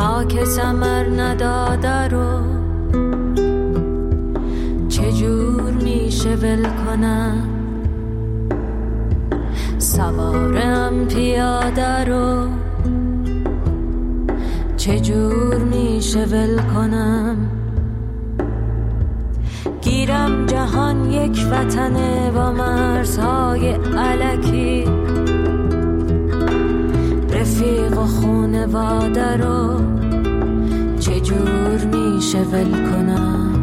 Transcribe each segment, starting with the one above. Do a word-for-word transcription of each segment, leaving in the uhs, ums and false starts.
خاک ثمر نداده رو چجور میشه ول کنم؟ سوارم پیاده رو چجور میشه ول کنم؟ گیرم جهان یک وطنه با مرزهای الکی، رفیق و خونواده رو چجور میشه ول کنم؟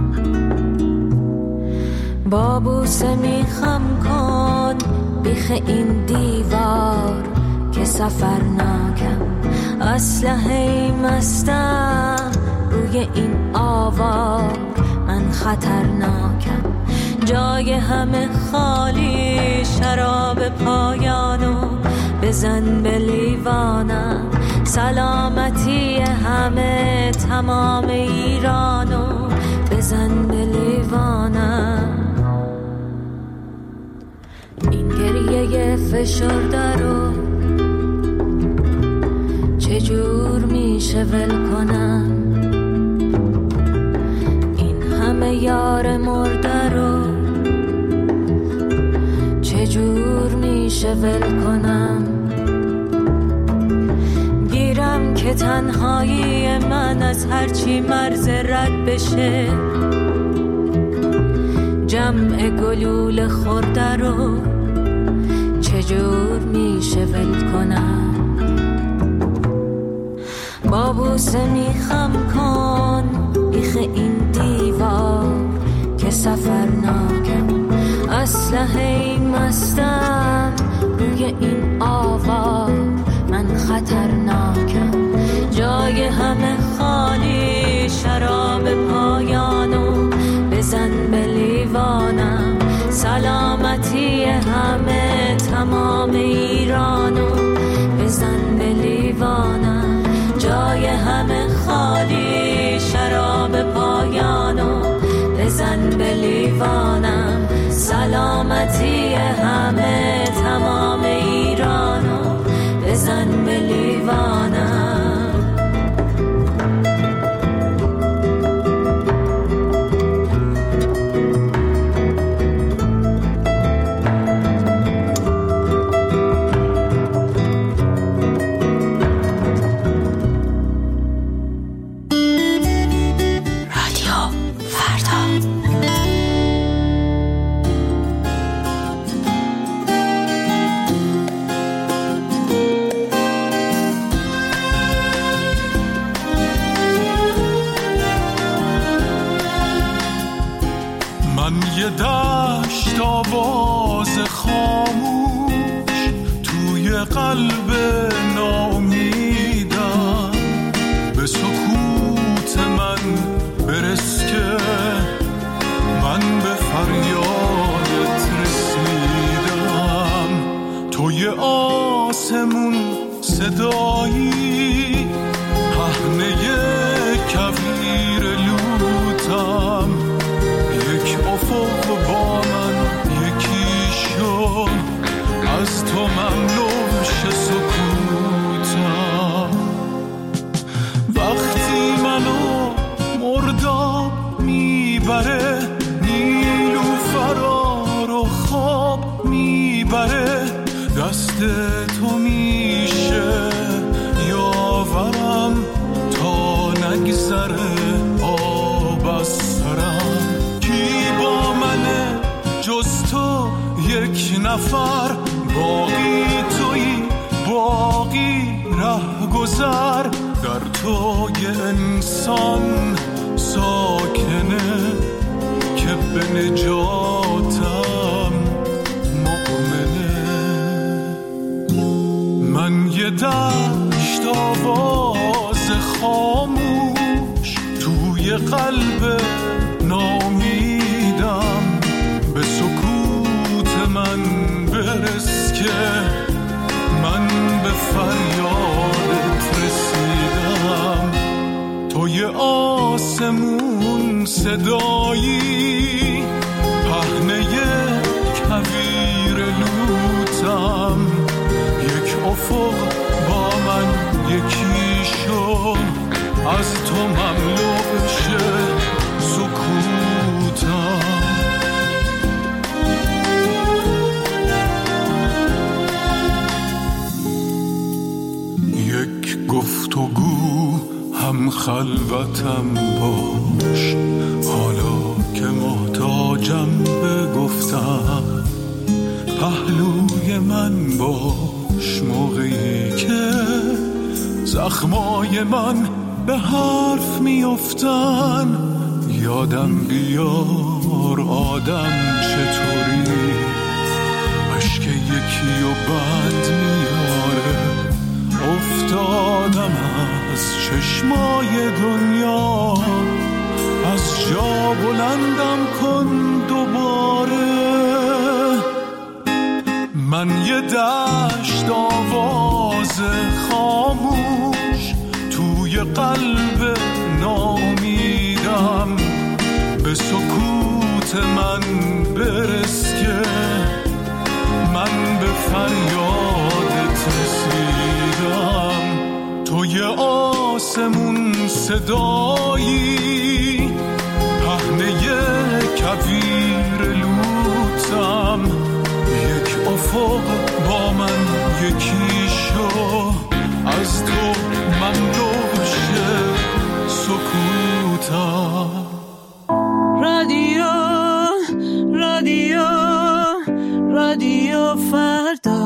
با بوسه میخم کن بیخ این دیوار که سفر ناکم، اسلحه مستم روی این آوار، من خطرناکم. جای همه خالی، شراب پایانو بزن به لیوانم. سلامتی همه تمام ایرانو بزن به لیوانم. این گریه فشرده رو چجور میشه ول کنم؟ این همه یار مرده رو چجور میشه ول کنم؟ گیرم که تنهایی من از هرچی مرز رد بشه، جمع گلول خورده رو چجور میشه ول کنم؟ با بوسه میخم کن بیخ این دیوار که سفر ناکم، اسلحه مستم روی این آوار، من خطرناکم. جای همه خالی، شراب پایانو بزن به لیوانم. سلامتی همه تمام ایرانو بزن به لیوانم. جای همه خالی، شراب پایانو بزن به لیوانم. سلامتی همه تمام ایرانو بزن به لیوانم. دشت آواز خاموش توی قلب ناامیدم، به سکوت من برس که من به فریادت رسیدم. توی آسمون صدایی، پهنه کویر لوتم، یک افق با من یکی شد، از تو ممنون شه سکوتم. وقتی منو مرداب میبره، نیلوفرا رو خواب میبره، دست تو میشه یاورم تا نگذره آب از سرم. جز تو یک نفر، باقی تویی، باقی ره گذر. در تو یه انسان ساکنه که به نجاتم مؤمنه. من یه دشت آواز خاموش توی قلب ناامیدم، به سکوت من برس که من به فریادت رسیدم. توی آسمون صدایی، پهنه کویر لوتم، یک افق با من یکی شد، از تو مملو بشه سکوتم. یک گفتگو هم خلوتم باش، حالا که محتاجم بگفتم. پهلوی من باش موقعی که زخمای من به حرف میافتن. یادم بیار آدم چطوری عشق یکی و بند میاره. افتادم از چشمای دنیا، از جا بلندم کن دوباره. من یه دشت آواز خاموش توی قلب نامیدم. به سکوت من برس که من به فریادت رسیدم. تو یه آسمون صدایی، پهنه کویر لوتم. یک افق با من یکی شو، از تو مملو بشه سکوتم. رادیو رادیو رادیو فردا.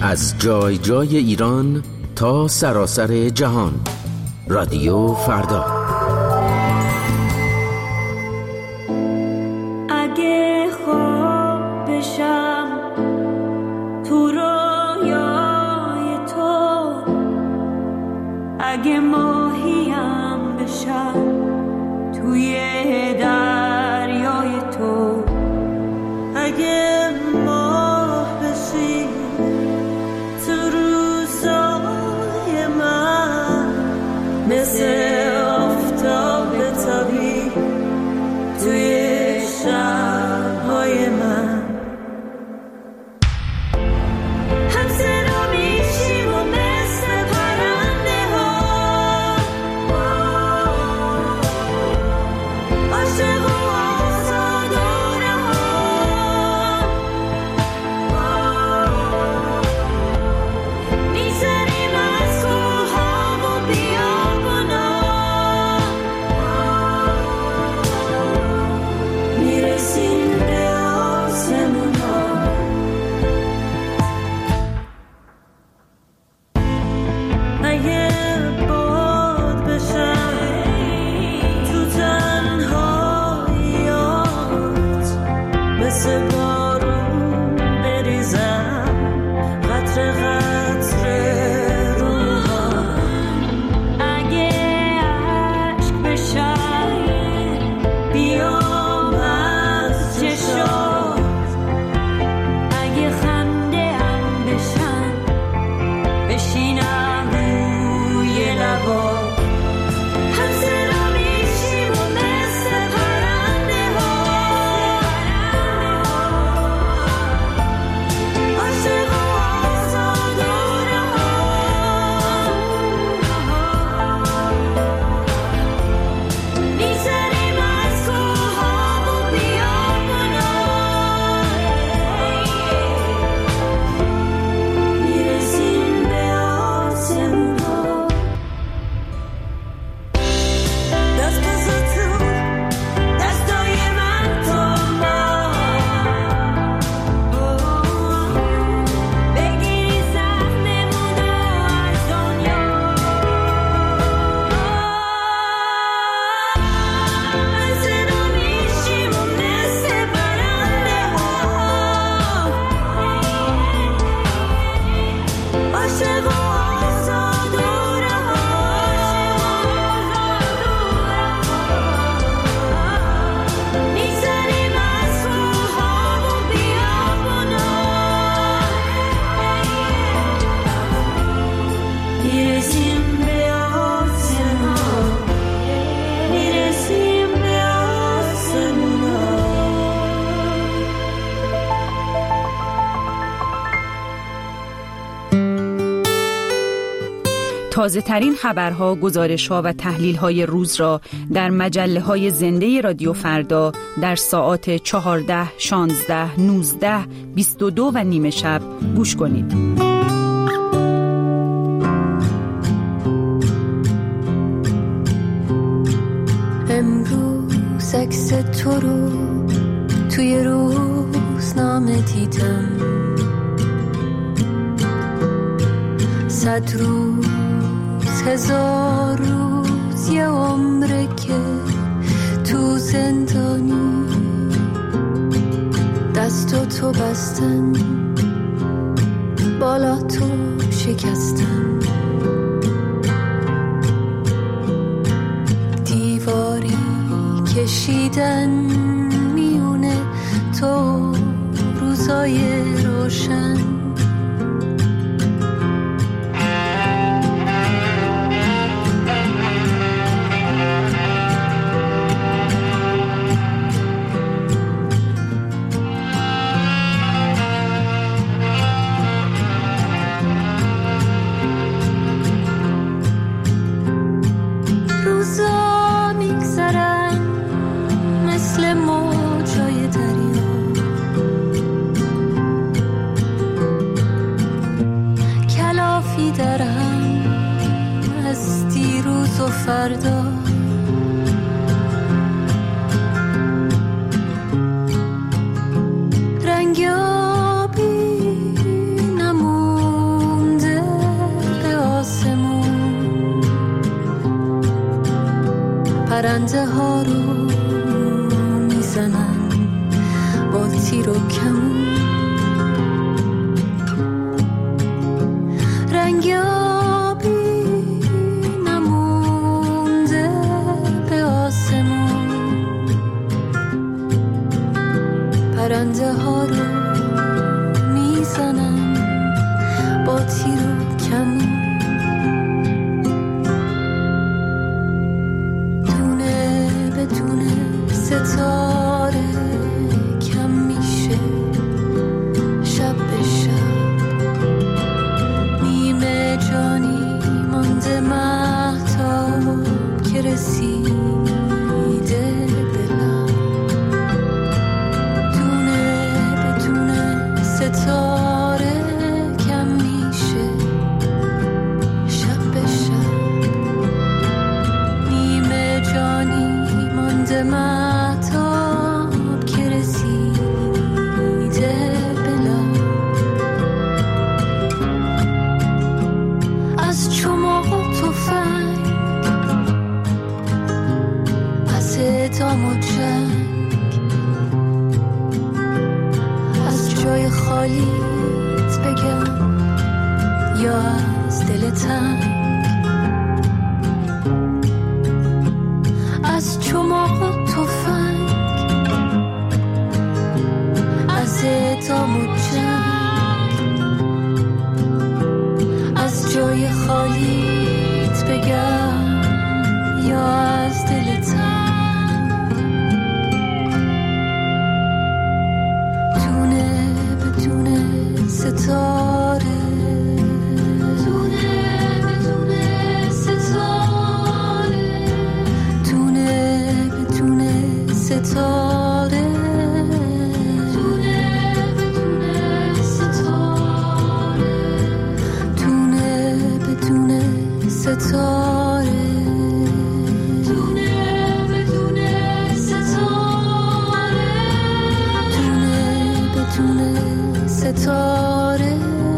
از جای جای ایران تا سراسر جهان. رادیو فردا. اگه خواب بشم تو رویای تو، اگه ماهیم بشم توی دریای تو، اگه ماه بشی تو روزای من، مثل آفتاب تابی توی شب‌های من. همسرا میشیم و مثل پرنده ها، عاشق و آزاد و رها، می‌زنیم از کوه‌ها و بیابونا، میرسیم به آسمونا. اگه باد بشم تو تنهاییات، مثل بارون بریزم قطره قطره رو موهام. اگه عشق بشم بیام از چشات، اگه خنده هم بشم بشینم روی لبات. همسرا میشیم و مثل پرنده ها، عاشق و آزاد و رها، می‌زنیم از کوه‌ها و بیابونا، میرسیم به آسمونا. دست بزن تو دستای من تو ما، بگیری زخممون رو از دنیا. همسرا میشیم و مثل پرنده ها، عاشق و آزاد و رها، می‌زنیم از کوه‌ها و بیابونا، میرسیم به آسمونا، میرسیم به آسمونا. تازه ترین خبرها، گزارش‌ها و تحلیل‌های روز را در مجله‌های زنده رادیو فردا در ساعات چهارده، شانزده، نوزده، بیست و دو و نیمه شب گوش کنید. امروز عکس تو رو توی روزنامه دیدم، صد روز هزار روز یه عمره که تو زندانی، دست و تو بستن بالا تو شکستن، دیواری کشیدن میونه تو روزای روشن. روزا میگذرن مثل موجای دریا، کلافی درم از دیروز و فردا. رنگ آبی نمون پرنده ها رو میزنم با تیر و کمون، دونه به دونه ستاره کم میشه شب به شب، نیمه جانی مانده مهتاب که رسیده ستاره کم میشه شب به شب، نیمه جانی مانده مهتاب که رسیده بلا، از چماق و تفنگ، از اعدام و جنگ، جای خالیت بگم یا از دل تنگ، از چماق و تفنگ، از اعدام و جنگ، از جای خالیت بگم یا از دل تنگ، ستاره دونه بدونه ستاره، دونه بدونه ستاره، دونه بدونه ستاره، دونه بدونه ستاره، دونه بدونه ستاره، دونه بدونه ستاره.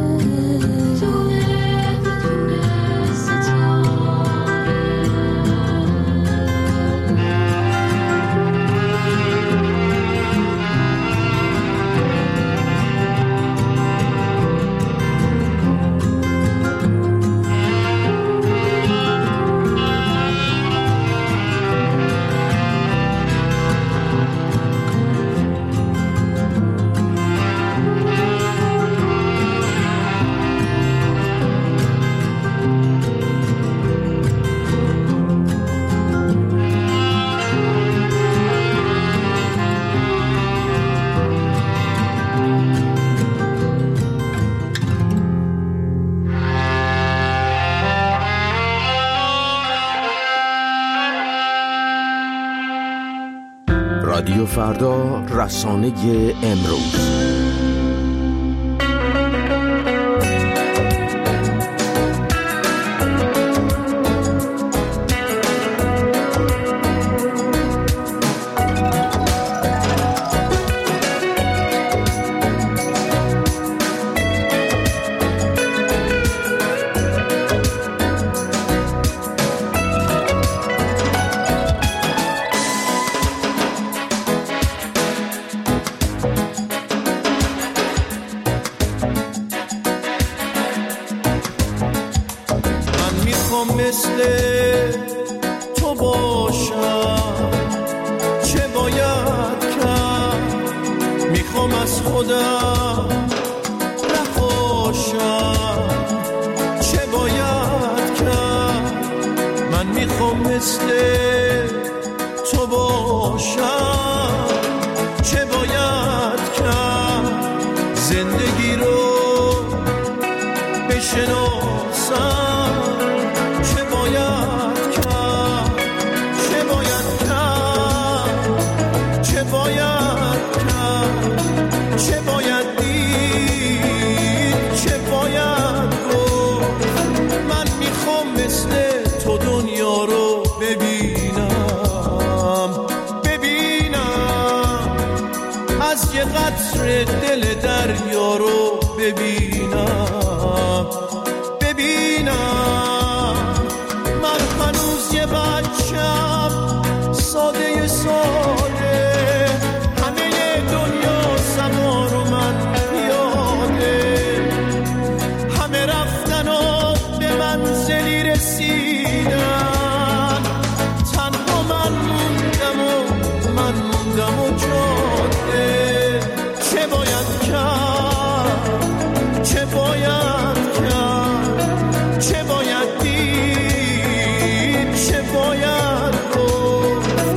رادیو فردا، رسانه امروز. مثل تو باشم چه باید کرد، میخوام از خودم نخوشم چه باید کرد، من میخوام مثل تو باشم چه باید کرد، زندگی رو بشناسم قطره دل دریا رو ببینم ببینم من هنوز یه بچم ساده ساده، همه دنیا سما رو من یاده، همه رفتن و رسیدن. تنها من موندم و من موندم و جاده. چه باید کرد چه باید کرد چه باید دید چه باید گفت.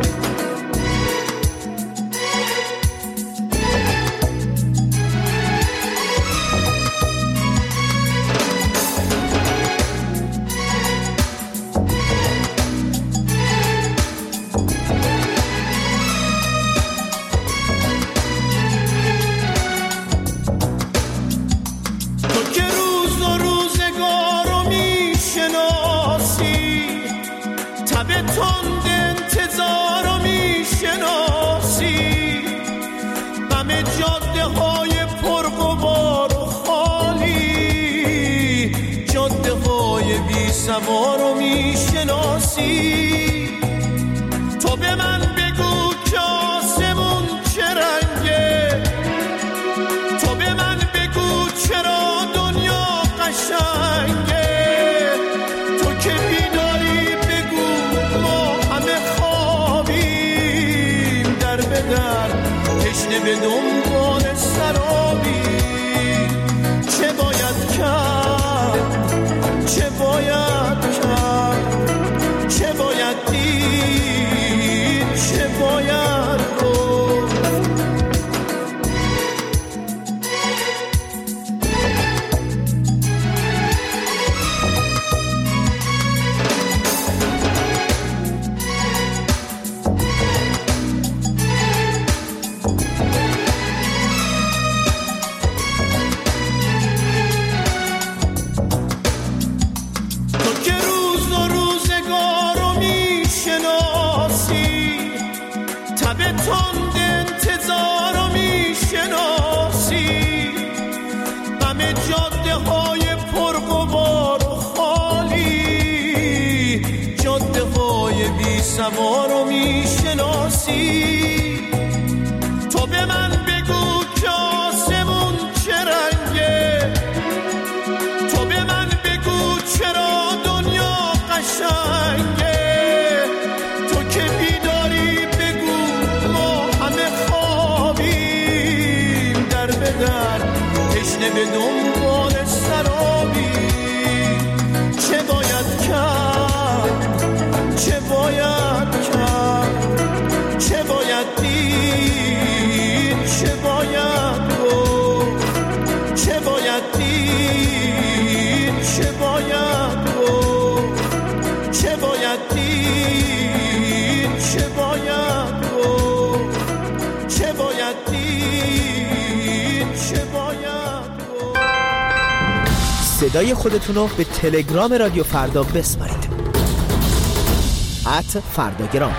سوارو میشناسی. تو به من بگو که آسمون چه رنگه. تو به من بگو چرا دنیا قشنگه. تو که بیداری بگو ما همه خوابیم. در به در تشنه به دنبال سرابی. چه باید کرد چه باید کرد چه باید دید چه باید گفت. سوارو میشناسی. تو به من بگو که آسمون چه رنگه. تو به من بگو چرا دنیا قشنگه. تو که بیداری بگو ما همه خوابیم. در به در تشنه به دنبال سرابی. چه باید کرد چه باید کرد چه باید دید چه باید گفت. چه باید دید چه باید گفت. چه باید دید چه باید گفت. چه باید دید چه باید گفت. صدای خودتونو به تلگرام رادیو فردا بسپارید. ات فرداگرام.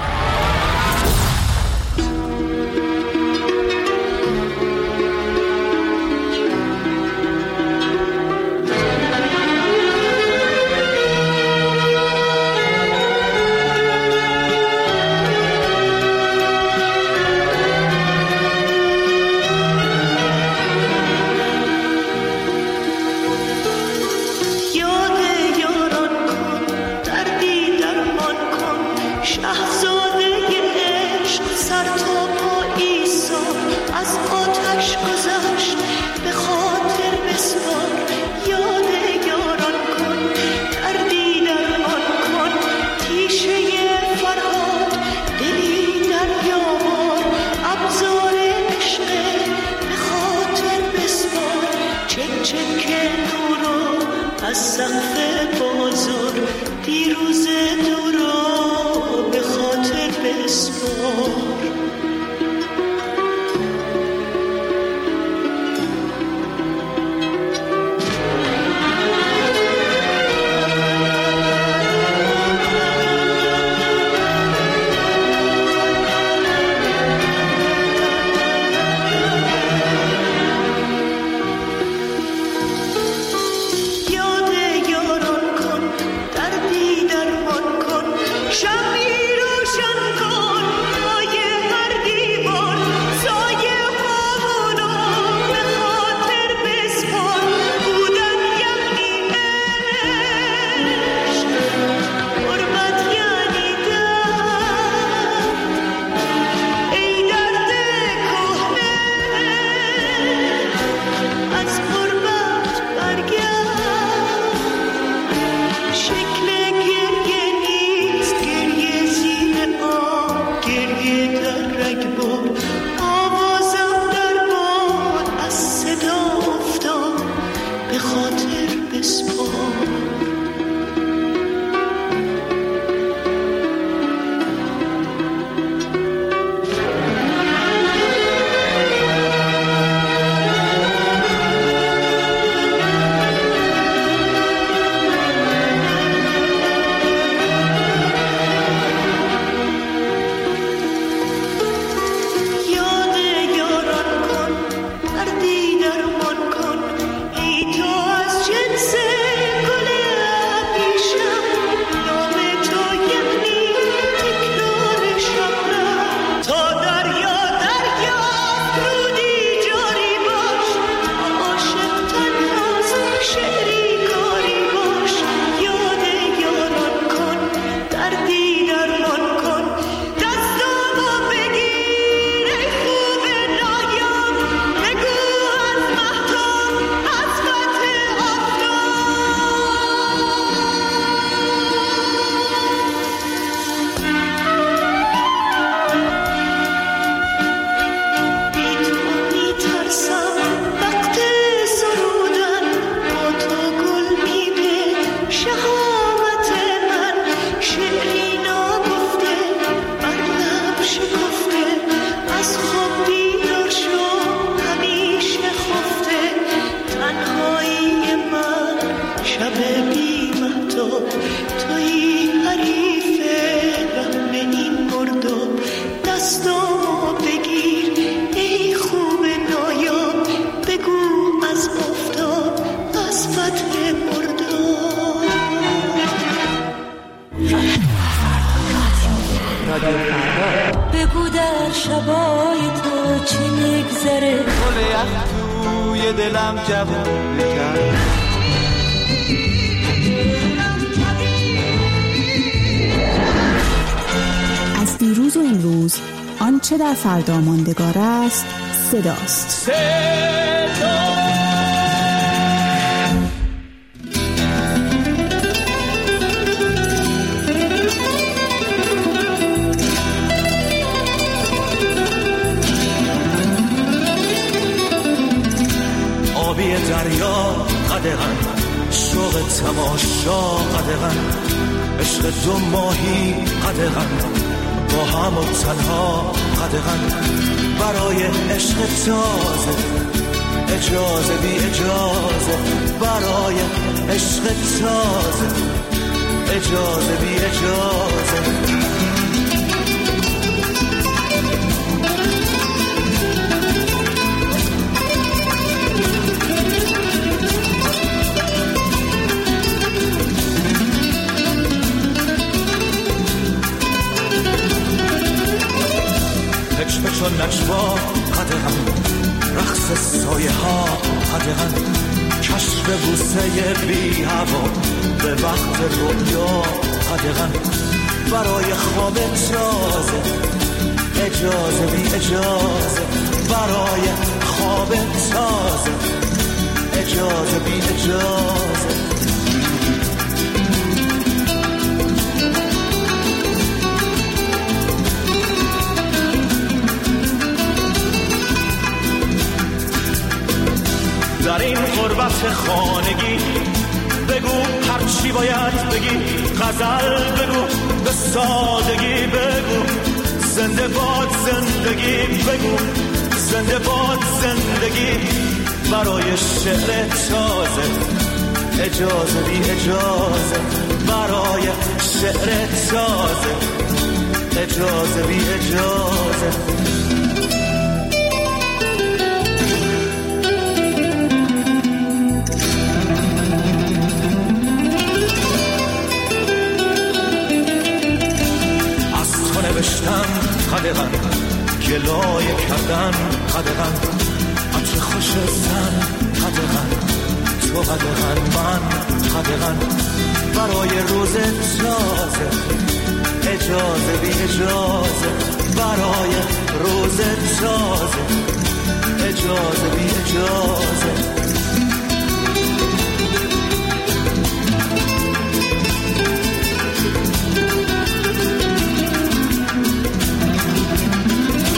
به خاطر بسپار. بگو در شبای تو چی میگذره، گل یخ توی دلم جوون کرد. از دیروز و امروز آنچه در فردا ماندگار است صداست. صدا آبی دریا قدغن، شوق تماشا قدغن، عشق دو ماهی قدغن، با هم و تنها قدغن، برای عشق تازه اجازه بی اجازه، برای عشق تازه اجازه بی اجازه. پچ و نجوا قدغن، رقص سایه ها قدغن، کشف بوسه بی هوا به وقت رویا قدغن، برای خواب تازه اجازه بی اجازه، برای خواب تازه اجازه بی اجازه. در این غربت خانگی بگو هرچی باید بگی، غزل بگو به سادگی بگو، زنده باد زندگی بگو، زنده باد زندگی، برای شعر تازه اجازه بی اجازه، برای شعر تازه اجازه بی اجازه. نوشتن قدغن، گلایه کردن قدغن، عطر خوش زن قدغن، تو قدغن من قدغن، برای روز تازه اجازه بی اجازه، برای روز تازه اجازه بی اجازه.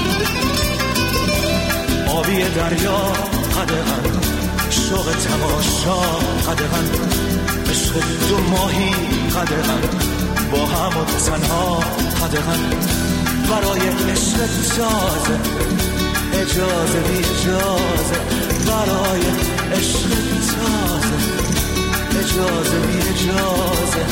آبی دریا قدغن، شوق تماشا شاه قدغن، عشق دو ماهی قدغن، با هم و تنها قدغن، برای عشق اجازه اجازه بی اجازه، برای عشق اجازه اجازه بی اجازه.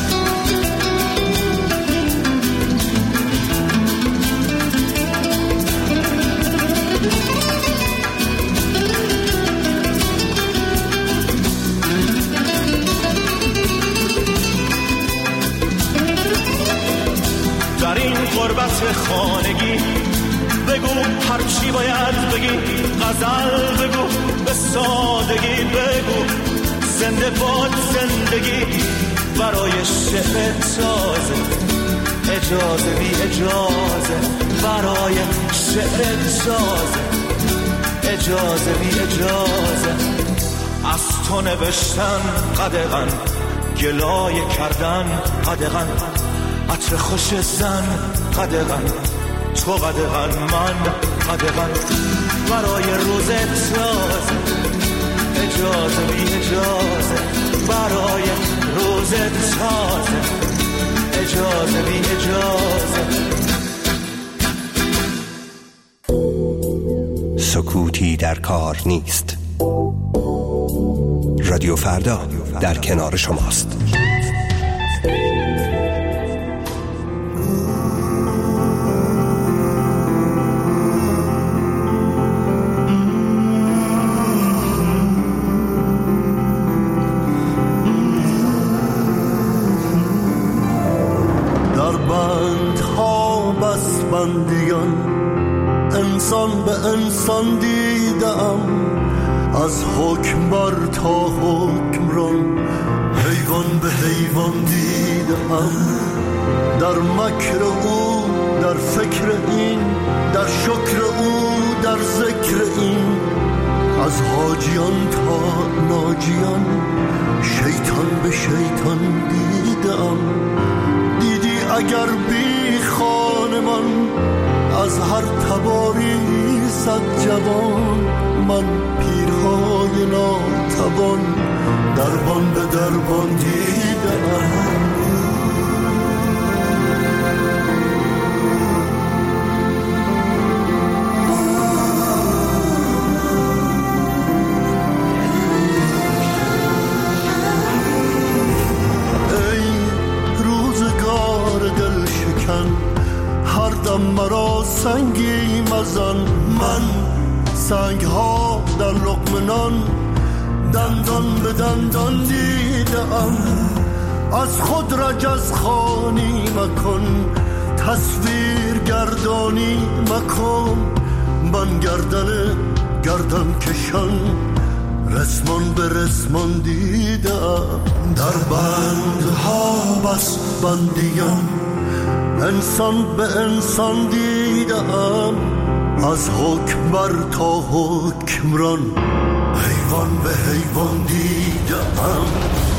در این غربت خانگی بگو هر چی باید بگی، غزل بگو به سادگی بگو، زنده باد زندگی، برای شعر تازه اجازه بی اجازه، برای شعر تازه اجازه بی اجازه. از تو نوشتن قدغن، گلایه کردن قدغن، عطر خوش زن قدغن، تو قدغن من قدغن، برای روز تازه اجازه بی اجازه، برای روز تازه اجازه بی اجازه. سکوتی در کار نیست. رادیو فردا در کنار شماست. انسان به انسان دیدم، از حکمبر تا حکمران، حیوان به حیوان دیدم، در مکر او در فکر این، در شکر او در ذکر این، از حاجیان تا ناجیان، شیطان به شیطان دیدم. دیدی اگر بی خانمان، از هر تباری صد جوان، من پیرهای ناتوان، دربان به دربان دیدم. مرا سنگی مزن، من سنگ ها در لقمه نان، دندان به دندان دیدم. از خود رجز خوانی مکن، تصویر گردانی مکن، من گردن گردن کشان، رسمان به رسمان دیدم. در بندها بس بندیم، انسان به انسان دیدم، از حکمبر تا حکمران، حیوان به حیوان دیدم.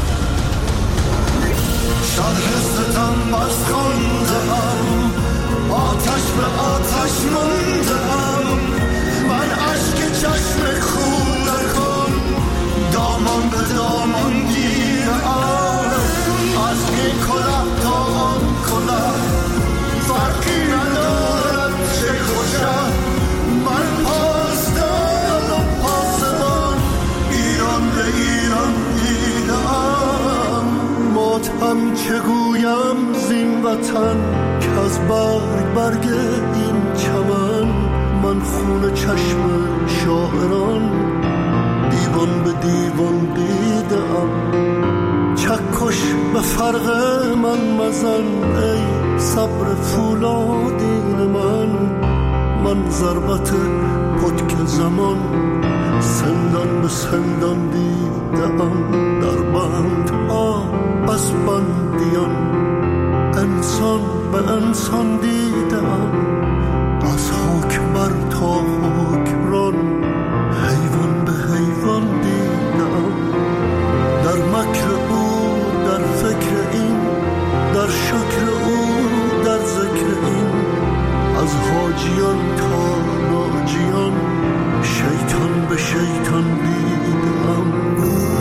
شرح ستم بس خواندم، آتش به آتش ماندم، من اشک چشم خونکان، دامان به دامان دیدم. از این کلاه تا آن کلاه، فرقی ندارد چه خوشم، من پاسدار و پاسبان، ایران به ایران دیدم. ماتم چگویم زین وطن، که از برگ برگ این چمن، من خون چشم شاعران، دیوان به دیوان دیدم. چکش به فرق من مزن، ای صبر فولادین من، من ضربت پتک زمان، سندان به سندان دیدم. در بند ها بس بندیان، انسان به انسان دیدم، از حکمبر تا حکمران، حیوان به حیوان دیدم. در مکر او در فکر این، در شکر او در ذکر این، از حاجیان تا ناجیان، شیطان به شیطان دیدم.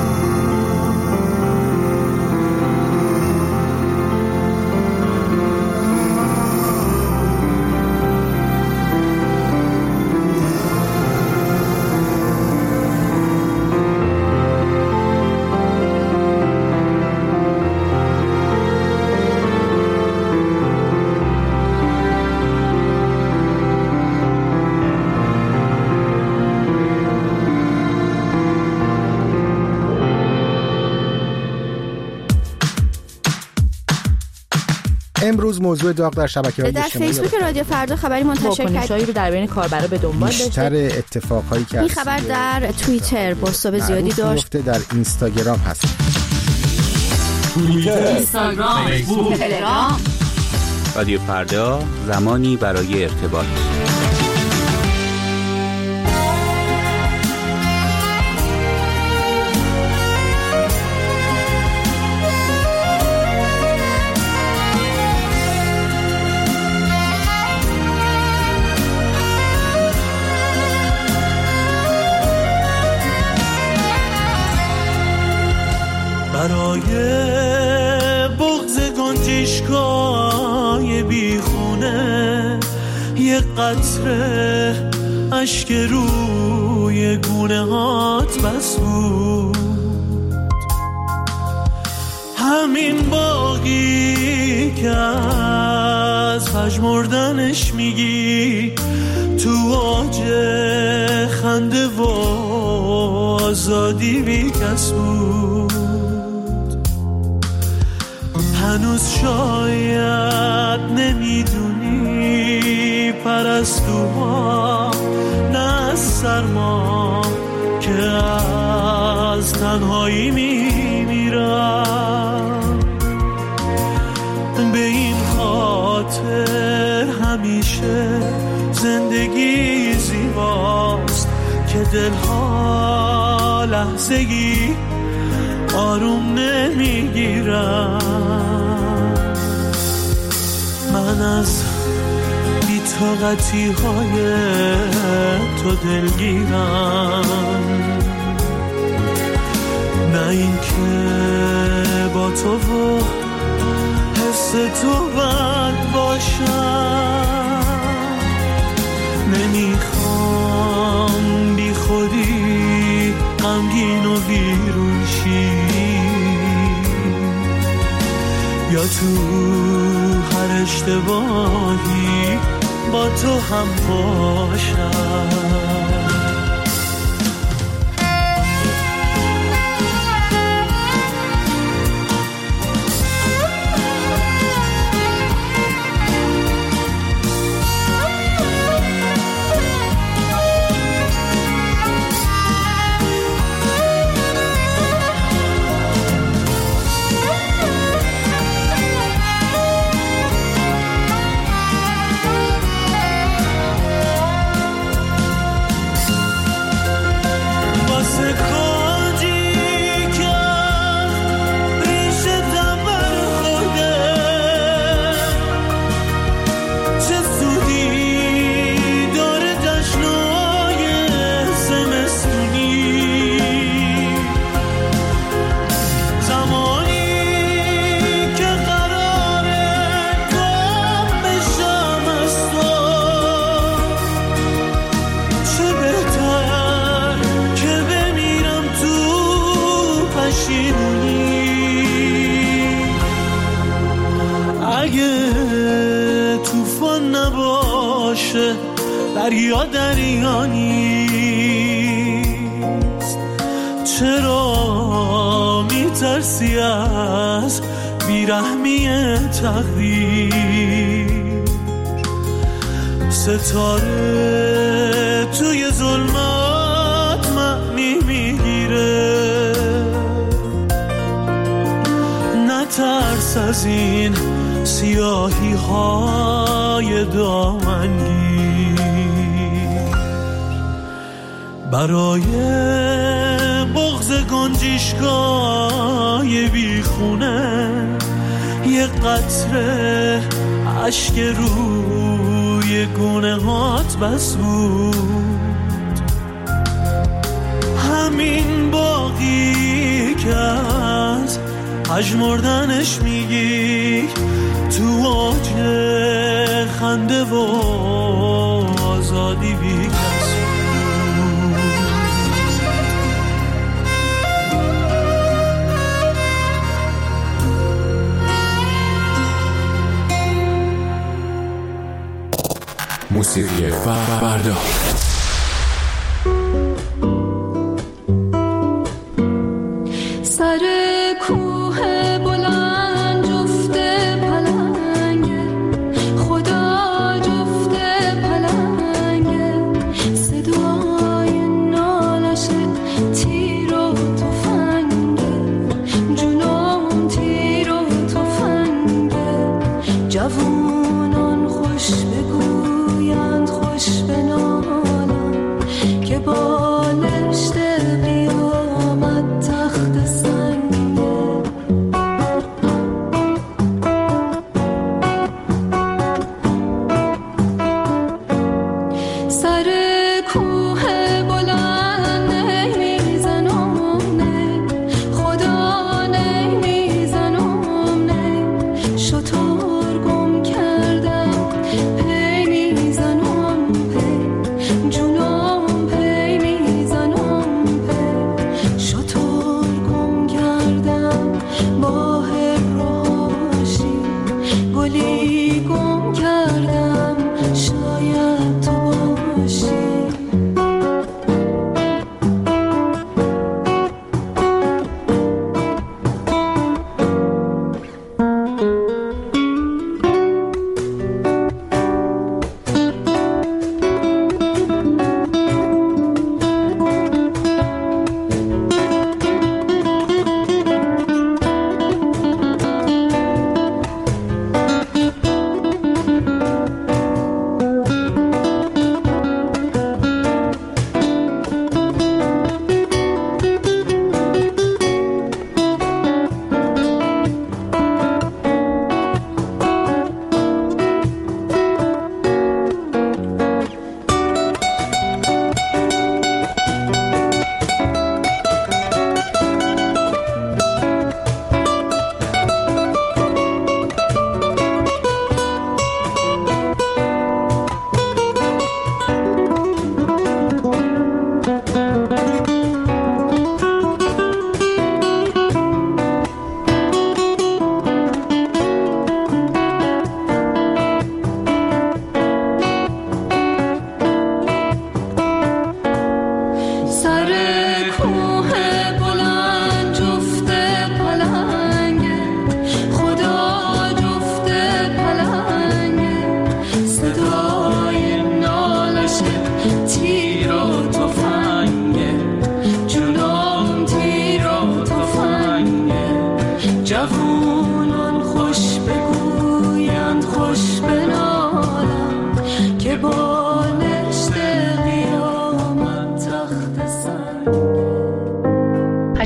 امروز موضوع داغ در شبکه‌های اجتماعی در فیسبوک رادیو فردا خبری منتشر کرد. واکنش‌هایی رو در بین کاربرا به دنبال داشته. بیشتر اتفاقایی که این خبر در توییتر بازتاب زیادی داشت. در اینستاگرام هست. توییتر، اینستاگرام، فیسبوک، تلگرام. رادیو فردا، زمانی برای ارتباط. برای بغض گنجشکای بیخونه یه قطره اشک روی گونه هات بس بود، همین باقی که از پژمردنش میگی تو آج خنده و آزادی بی کس بود. هنوز شاید نمیدونی پرستوها نه از سرما که از تنهایی میمیرم. به این خاطر همیشه زندگی زیباست که دلها لحظه‌ای آروم نمیگیرم. من از بی‌طاقتی های تو دلگیرم، نه این که با تو و حس تو بد باشم. نمیخوام بی خودی غمگین و بیرون شی یا تو هر اشتباهی با تو هم باشم. دریا دریا نیست، چرا میترسی از بیرحمی تقدیر؟ ستاره توی ظلمات معنی میگیره، نترس از این سیاهی های دامنگیر. برای بغض گنجشکای بیخونه یه قطره اشک روی گونه هات بس بود، همین باقی که از پژمردنش میگی تو آج خنده و آزادی بی کس. موسیقی فردا. سر کوه بلند جفت پلنگ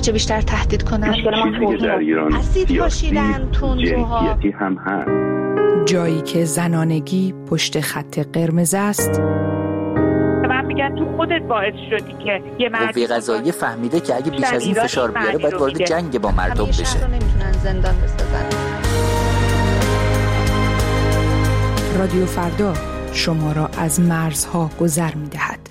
هرچه بیشتر تهدید کنن. مشکل ما توهین، اسید پاشیدن، تندروها هم هست. جایی که زنانگی پشت خط قرمز است. من میگن تو خودت باعث شدی که یه مردی قوه قضاییه فهمیده که اگه بیش از این فشار بیاره باید وارد جنگ با مردم بشه. همیشه نمیتونن زندان بسازن. رادیو فردا شما را از مرزها گذر می‌دهد.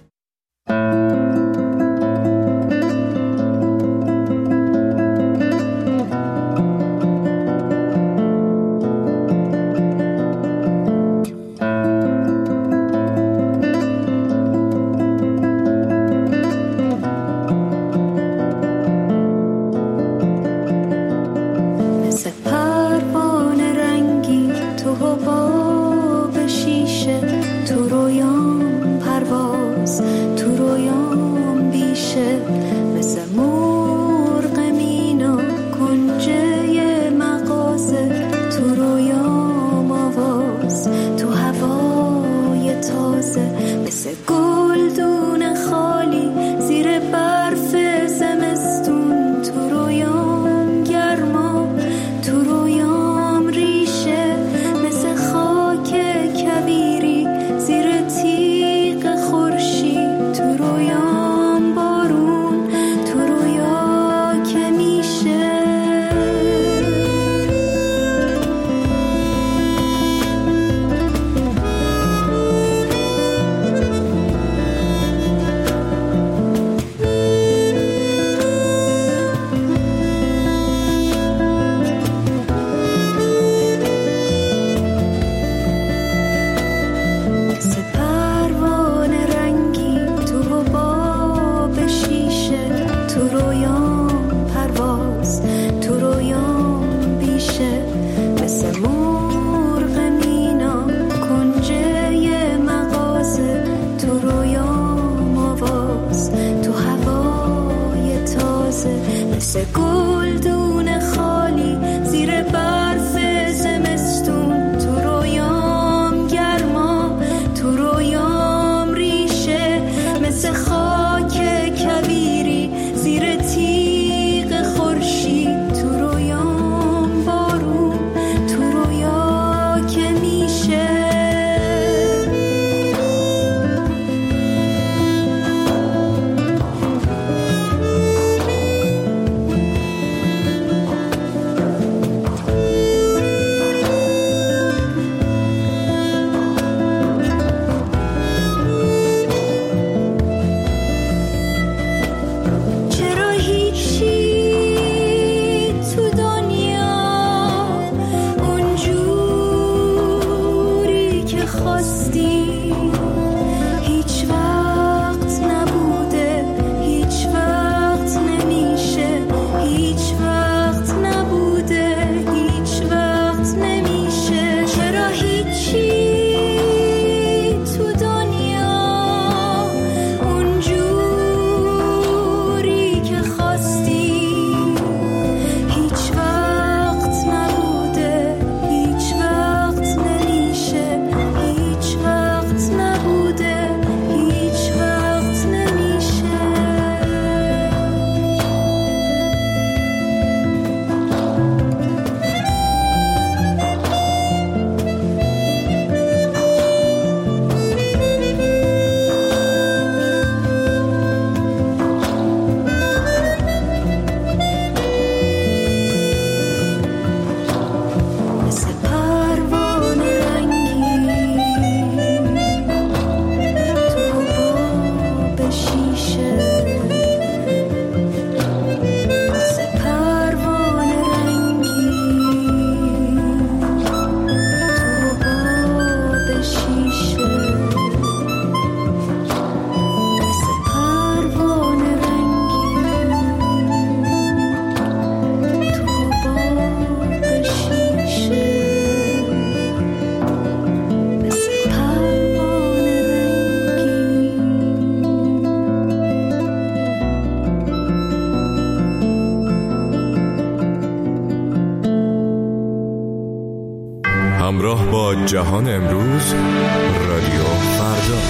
همراه با جهان امروز، رادیو فردا.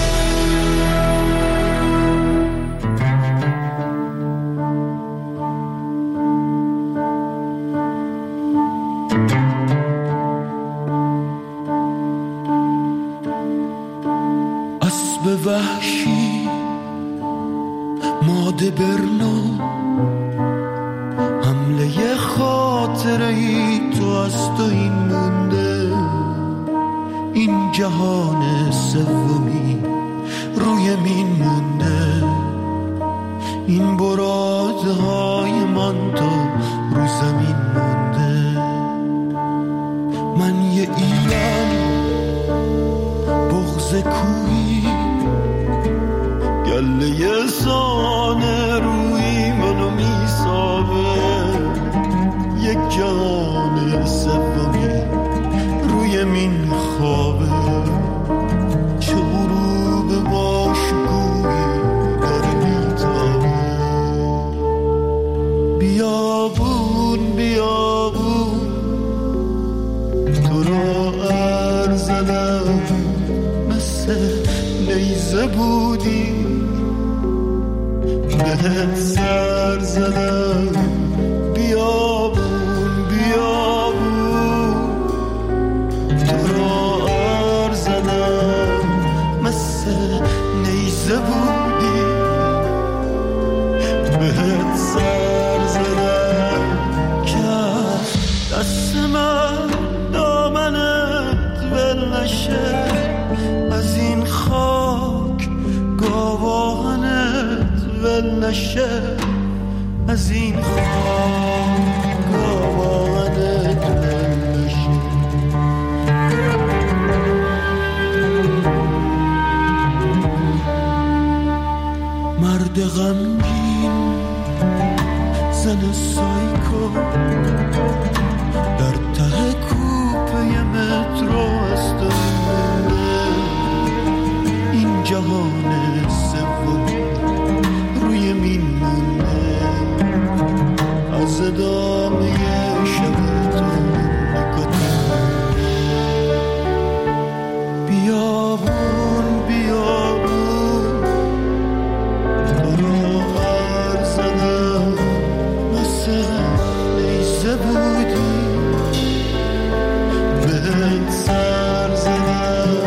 وحشی ماده برنو حمله خاطره ای تو از تو این مونده این جهان سومی روی مین مونده این براده های من تو رو زمین مونده من یه ایران بغض کوهی گله سانه روی منو میسابه یک جان سومی روی مین خوابه چه غروب باشگویی داره میتابه بیابون بیابون تو رو ارزدم مثل نیزه بودی بهت سر زدم بیابون بیابون تو رو ار زدم مثل نیزه بودی بهت سر زدم که دست من دامنت ول نشه از این خاک گاوانت ول نشه از این خاک گاوانت ول نشه مرد غمگین زن سایکو در ته کوپه مترو است این جهان سومی روی مین مونده از ادامه شب تو نکتن بیابون بیابون تو رو ار زدم مثل نیزه بودی بهت سر زدم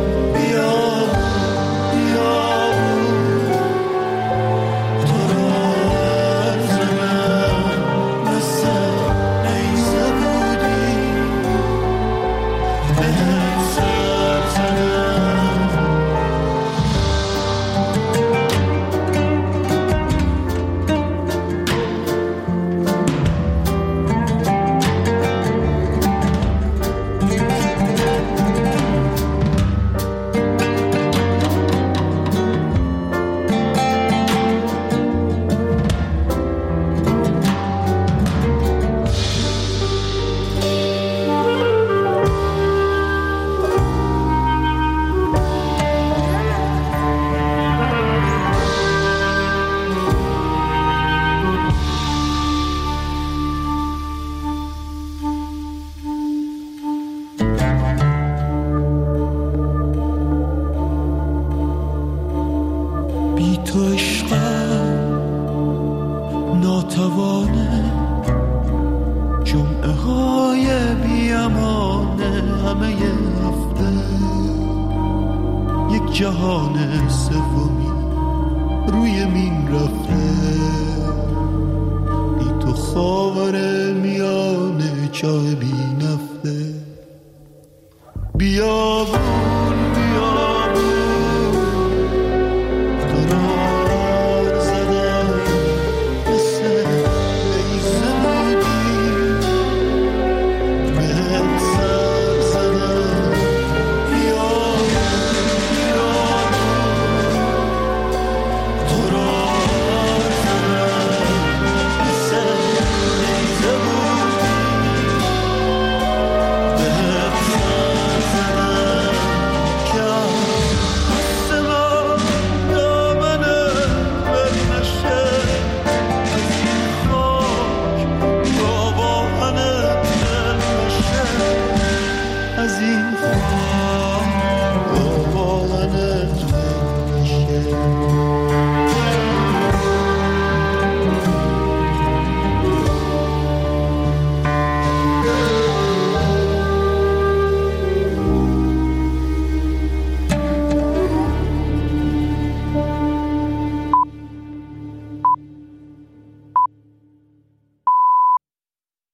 جهان سومی روی مین رفته بی تو خاور میانه چای بی